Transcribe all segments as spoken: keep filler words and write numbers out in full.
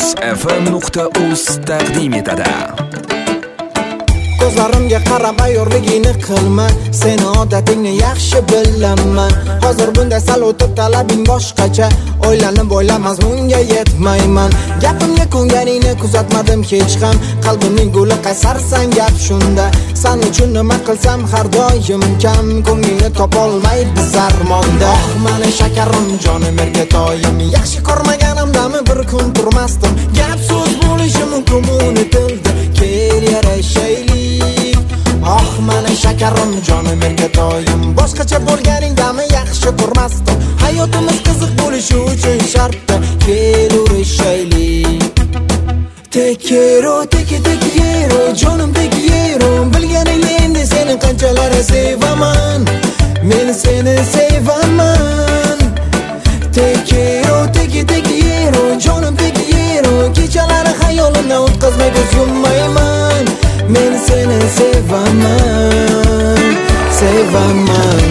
muz f m nuqta uz taqdim etadi. Ko'zlarimga qarab ayyorligini qilma, seni odatingni yaxshi bilaman. Hozir bunday sal o'tib talabing boshqacha, o'ylanib o'ylamas bunga yetmayman. Gapimga ko'nganingni kuzatmadim hech ham, qalbimning guli qaysarsan gap shunda. Sen uchun nima qilsam har doim kam, ko'nglingni topolmaydi zarmonda. Oh meni shakarim jonim ergatoyim, yaxshi ko'rmaganimdami bir kun turmasdim. Gap so'z bo'lishi mumkin uni tilda, kel yarashaylik. Oh meni shakarim jonim ergatoyim, boshqacha bo'lganingdami yaxshi ko'rmasdim. Hayotimiz qiziq bo'lishi uchun shartda, kel urishaylik. Te quiero, te que te quiero, jonim te quiero. Bilganingni endi seni qanchalar sevaman, men seni sevaman. Te quiero, te que te quiero, jonim te quiero. Kechalari xayolimdan o'tkazmay ko'z yummayman, men seni sevaman, sevaman.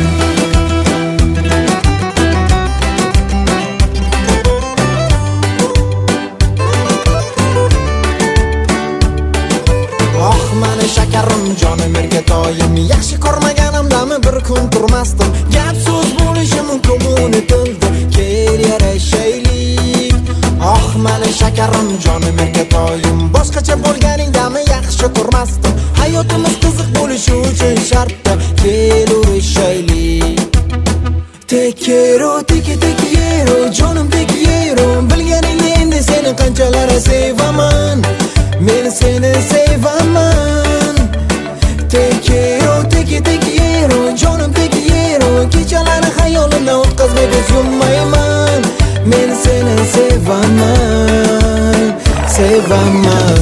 Oh meni shakarim jonim ergatoyim, yaxshi ko'rmaganimdami bir kun turmasdim. Gap so'z bo'lishi mumkin uni tilda, kel yarashaylik. Oh meni shakarim jonim ergatoyim, boshqacha bo'lganingdami yaxshi ko'rmasdim. Hayotimiz qiziq bo'lishi uchun shartda, kel urishaylik. Te quiero, te que te quiero, jonim te quiero. Bilganingni endi seni qanchalar sevaman, men seni sevaman. Te quiero, te que te quiero, jonim te quiero. Kechalari xayolimdan o'tkazmay ko'z yummayman, men seni sevaman, sevaman.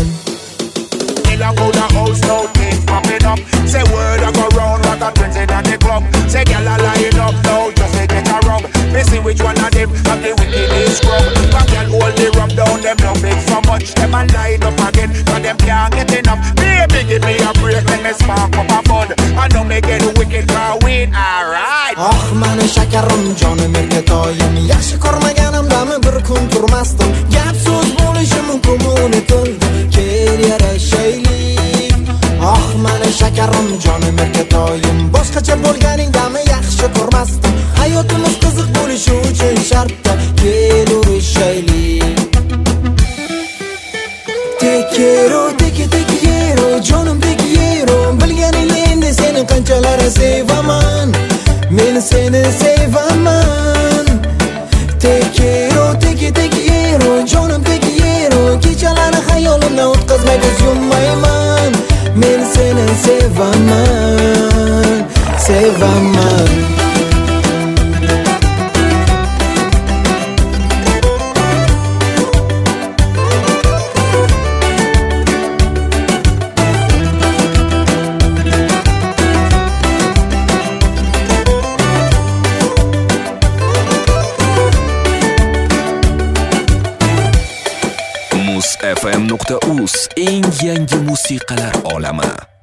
Say word I go round like a prince in the club. Say girl I line up now just to get a rub. Me see which one of them have the wickedest scrub. But girl hold the rub down, them love it so much. Them a line up again, but them can't get enough. Baby give me a break, let me spark up a bud. I know me get wicked car win, alright. Oh meni shakarim jonim ergatoyim, yaxshi ko'rmaganimdami bir kun turmasdim. Gap so'z bo'lishi mumkin uni tilda, kel yarashaylik. Oh meni shakarim jonim ergatoyim, boshqacha bo'lganingdami yaxshi ko'rmasdim. Hayotimiz qiziq bo'lishi uchun shartda, kel urishaylik. Te quiero, te que te quiero, jonim te quiero. Bilganingni endi seni qanchalar sevaman, men seni sevaman. Te quiero, te que te quiero, jonim te quiero. Kechalari xayolimdan o'tkazmay ko'z yummayman, men seni sevaman, sevaman. muz f m nuqta uz eng yangi musiqalar olami.